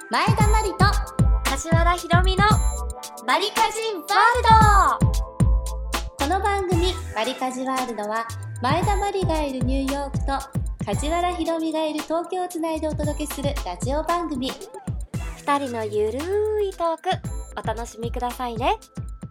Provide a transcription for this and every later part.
前田まりと柏原ひろみのバリカジワールド。この番組バリカジワールドは前田まりがいるニューヨークと梶原ひろみがいる東京をつないでお届けするラジオ番組。 二人のゆるいトークお楽しみくださいね。 おはよ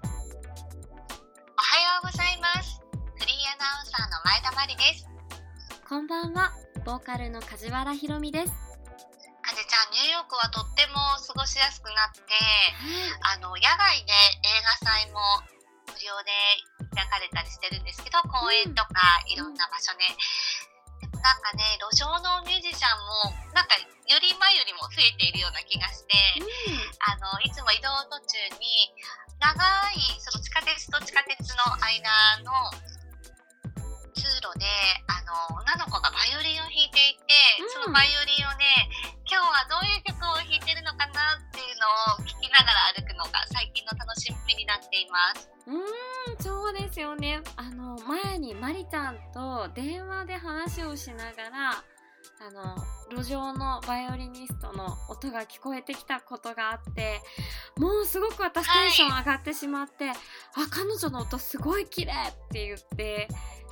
うございます。フリーアナウンサーの前田まりです。 こんばんは、ボーカルの梶原ひろみです。 かじちゃん、ニューヨークはとっても過ごしやすくなって、野外で映画祭も無料で開かれたりしてるんですけど、公園とかいろんな場所で、でもなんかね、路上のミュージシャンもなんかより前よりも増えているような気がして、いつも移動途中に長いその地下鉄と地下鉄の間の通路で女の子がバイオリンを弾いていて、そのバイオリンをね、今日はどういう曲を弾いてるのかなっていうのを聞きながら歩くのが最近の楽しみになっています。 そうですよね。前にまりちゃんと電話で話をしながら路上のバイオリニストの音が聞こえてきたことがあって、もうすごく私テンション上がってしまって、彼女の音すごい綺麗って言って、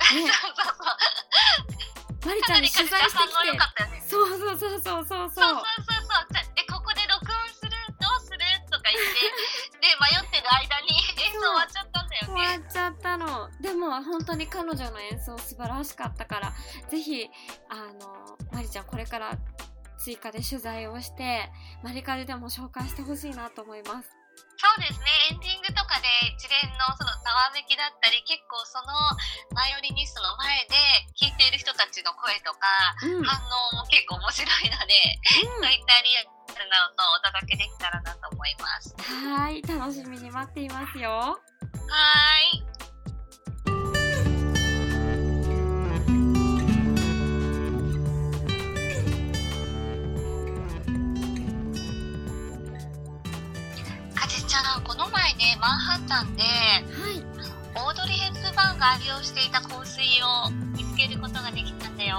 まりちゃんに取材してきて、そうここで録音する、どうするとか言ってで迷ってる間に演奏終わっちゃったんだよね。終わっちゃったの。でも本当に彼女の演奏素晴らしかったから、ぜひまりちゃんこれから追加で取材をしてマリカでも紹介してほしいなと思います。 そうですね、エンディングとかで一連のそのざわめきだったり、結構そのバイオリニストの前で聴いている人たちの声とか、反応も結構面白いので、そういったリアルな音をお届けできたらなと思います。 はい、楽しみに待っていますよ。 はい。この前ね、マンハッタンで、オードリー・ヘップバーンが愛用していた香水を見つけることができたんだよ。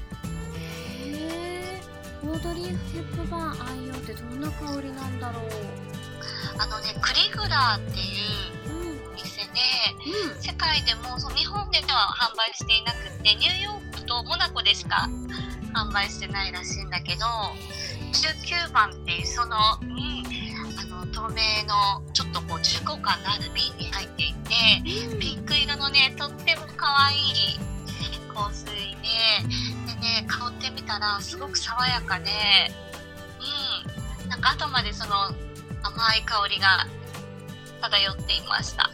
オードリー・ヘップバーン愛用ってどんな香りなんだろう。 クリグラーっていう店で、世界でも日本では販売していなくて、ニューヨークとモナコでしか販売してないらしいんだけど、19番っていう透明のちょっと重厚感のある瓶に入っていて、ピンク色のね、とっても可愛い香水でね、香ってみたらすごく爽やかで、なんか後までその甘い香りが漂っていました。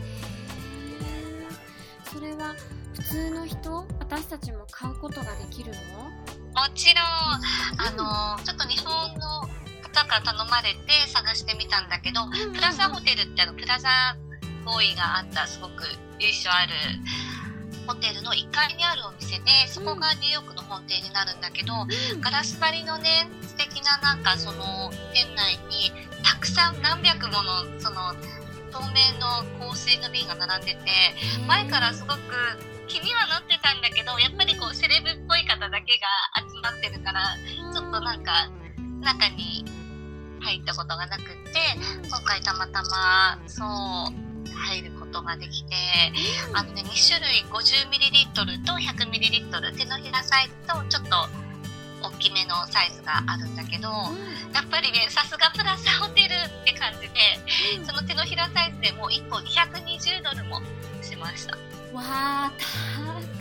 それは普通の人、私たちも買うことができるの？ もちろん、ちょっと日本の方から頼まれて探してみたんだけど、プラザホテルってプラザボーイがあったすごく由緒あるホテルの1階にあるお店で、そこがニューヨークの本店になるんだけど、ガラス張りのね、素敵ななんかその店内にたくさん何百ものその透明の香水の瓶が並んでて、前からすごく気にはなってたんだけど、やっぱりセレブっぽい方だけが集まってるから、ちょっとなんか中に入ったことがなくって、今回たまたま入ることができて、2種類 50ml と 100ml 手のひらサイズとちょっと大きめのサイズがあるんだけど、やっぱりね、さすがプラザホテルって感じで、その手のひらサイズでもう1個$220もしました。 わー、高いね。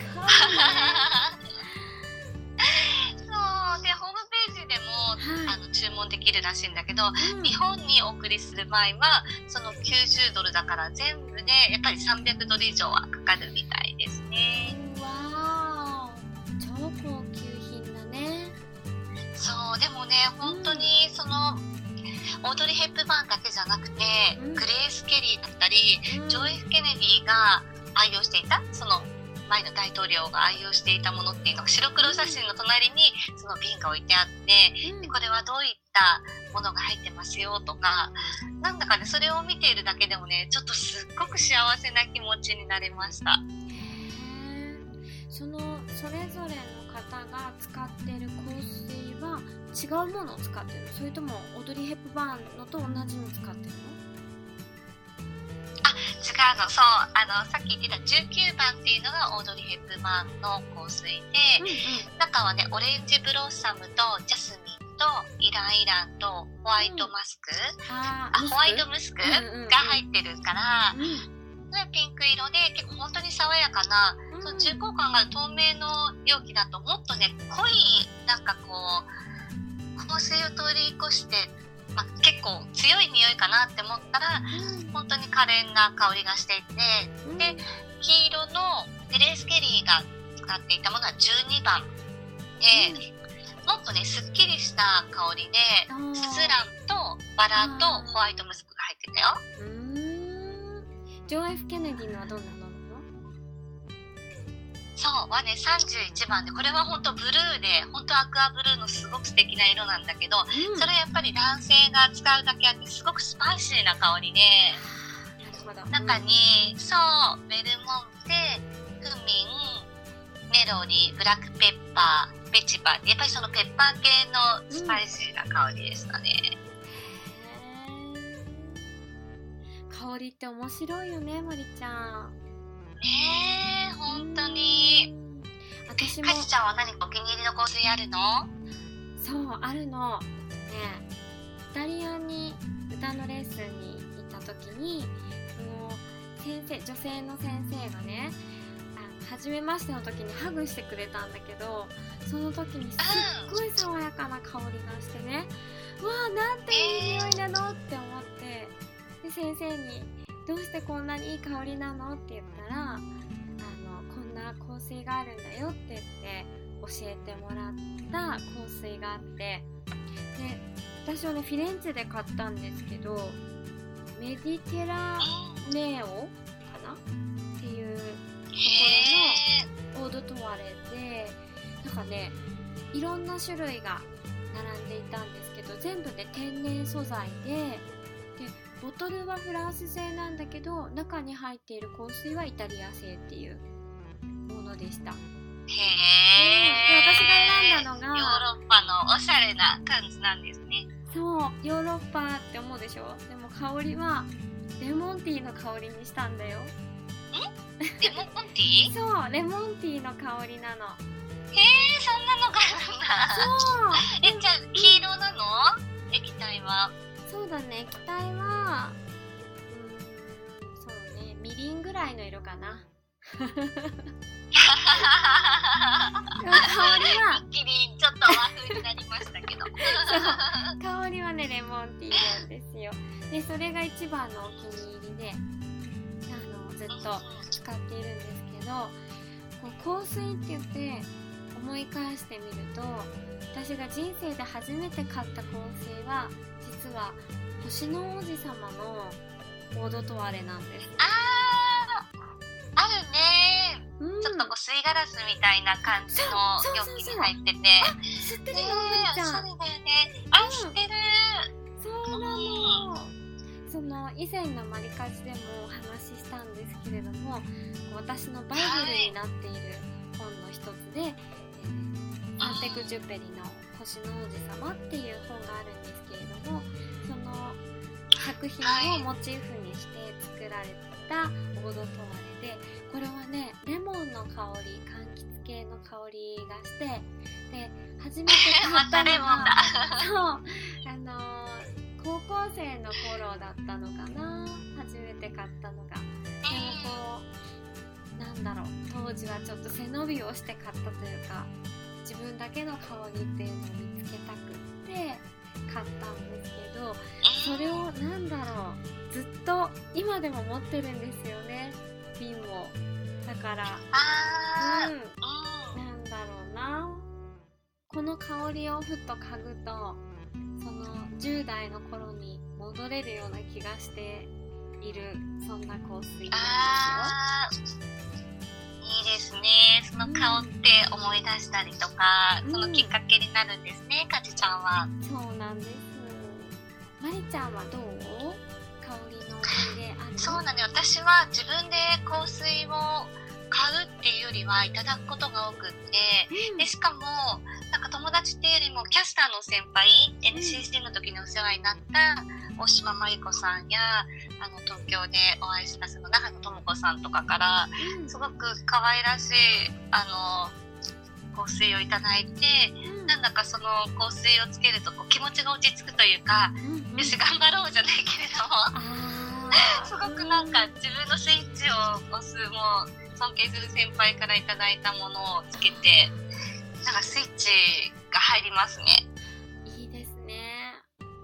そうで、ホームページでも、注文できるらしいんだけど、日本にお送りする場合はその$90だから、全部でやっぱり$300以上はかかるみたいですね。 わー、超高級品だね。 そうでもね、本当にオードリー・ヘップバーンだけじゃなくて、グレース・ケリーだったり、ジョー・F・ケネディが愛用していた、その前の大統領が愛用していたものっていうのが、白黒写真の隣にその瓶が置いてあって、でこれはどういったものが入ってますよとか、なんだかね、それを見ているだけでもね、ちょっとすっごく幸せな気持ちになれました。 そのそれぞれの方が使ってる香水は違うものを使ってるの？それともオードリー・ヘップバーンのと同じの使ってるの？ 違うの。そう、さっき言ってた19番っていうのがオードリー・ヘップバーンの香水で、中はね、オレンジブロッサムとジャスミンとイランイランとホワイトマスク、ホワイトムスクが入ってるから、ピンク色で結構本当に爽やかな、その重厚感がある透明の容器だともっとね、濃いなんかこう香水を通り越して、結構強い匂いかなって思ったら、本当に可憐な香りがしていて、で黄色のテレース・ケリーが使っていたものは12番で、もっとねすっきりした香りで、スズランとバラとホワイトムスクが入ってたよ。 ジョー F ケネディのはどんなの？ そうはね31番で、これは本当ブルーで、本当アクアブルーのすごく素敵な色なんだけど、それやっぱり男性が使うだけあってすごくスパイシーな香りで、中にそうベルモンテ、クミン、ネロリ、ブラックペッパー、ペチバ、やっぱりそのペッパー系のスパイシーな香りでしたね。 香りって面白いよね、まりちゃん。 ねえ、本当に。 私も。 かちちゃんは何かお気に入りの香水あるの？ そう、あるの。ね、イタリアに歌のレッスンに行った時に、女性の先生がね、初めましての時にハグしてくれたんだけど、その時にすっごい爽やかな香りがしてね、わあ、なんていい匂いなのって思って、で先生にどうしてこんなにいい香りなのって言ったら、こんな香水があるんだよって言って教えてもらった香水があって、で私はねフィレンツェで買ったんですけど、メディテラネオかなっていうところのオードトワレで、なんかねいろんな種類が並んでいたんですけど、全部で天然素材でボトルはフランス製なんだけど、中に入っている香水はイタリア製っていうものでした。 へー、 で私が選んだのがヨーロッパのおしゃれな感じなんですね。 そう、ヨーロッパって思うでしょ。でも香りはレモンティーの香りにしたんだよ。 レモンティー？ そう、レモンティーの香りなの。 へー、そんなのがあるんだ。そう。じゃあ黄色なの？液体は。 そうだね、液体はそうね、みりんぐらいの色かな。香りは一気にちょっと和風になりましたけど香りはねレモンティーなんですよ。でそれが一番のお気に入りで、ずっと使っているんですけど、こう香水って言って思い返してみると、私が人生で初めて買った香水は実は星の王子様のオードトワレなんです。 あるね、ちょっとこう吸いガラスみたいな感じの容器に入ってて、 知ってるの？まりちゃん。 そうだよね。知ってる。 そうなの。その以前のマリカジでもお話ししたんですけれども、私のバイブルになっている本の一つで、サンテクジュペリの星の王子様っていう本があるんですけれども、その作品をモチーフにして作られたオードトワレで、これはねレモンの香り、柑橘系の香りがして、で初めて買ったのは高校生の頃だったのかな、初めて買ったのが。でもなんだろう、当時はちょっと背伸びをして買ったというか、自分だけの香りっていうのを見つけたくって買ったんですけど、それをなんだろう、ずっと今でも持ってるんですよね、瓶を。だからなんだろうな、この香りをふと嗅ぐとその10代の頃に戻れるような気がしている、そんな香水なんですよ。 いいですね。その香って思い出したりとか、そのきっかけになるんですね、かじちゃんは。 そうなんです。まりちゃんはどう？香りの思い出ある？ そうだね、私は自分で香水を買うっていうよりはいただくことが多くって、でしかもなんか友達っていうよりもキャスターの先輩、NCC の時にお世話になった大島麻里子さんや東京でお会いしたその長野智子さんとかからすごく可愛らしい香水をいただいて、なんだかその香水をつけるとこう気持ちが落ち着くというか、よし頑張ろうじゃないけれどもすごくなんか自分のスイッチを押す、もう尊敬する先輩からいただいたものをつけて、なんかスイッチが入りますね。 いいですね。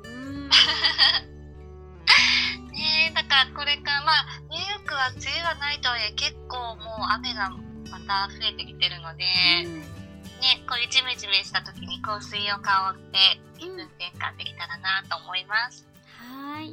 ねえ、だからこれからまあニューヨークは梅雨はないとはいえ結構もう雨がまた増えてきてるので、ね、こういうジメジメした時に香水を香って気分転換できたらなと思います。 はい。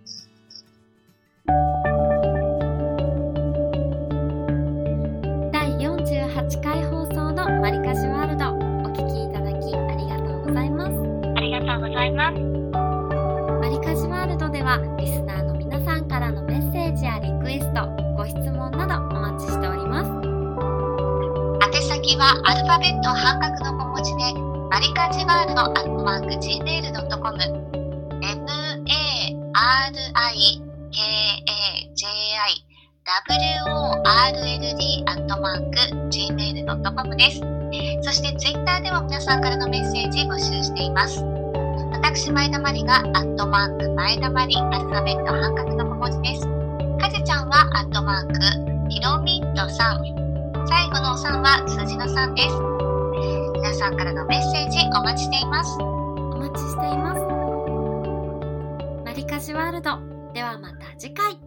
第48回放送のマリカジワールド、お聞きいただきありがとうございます。 ありがとうございます。 マリカジワールドではリスナーの皆さんからのメッセージやリクエスト、ご質問などお待ちしております。 宛先はアルファベット半角の小文字でマリカジワールド@gmail.com marikajiwarld@gmail.com です。そしてツイッターでも皆さんからのメッセージ募集しています。私前田まりが前田まりアルファベット半角の小文字です。かじちゃんはひろみっとさん、最後の3は数字の3です。皆さんからのメッセージお待ちしています。 お待ちしています。マリカジワールド、ではまた次回。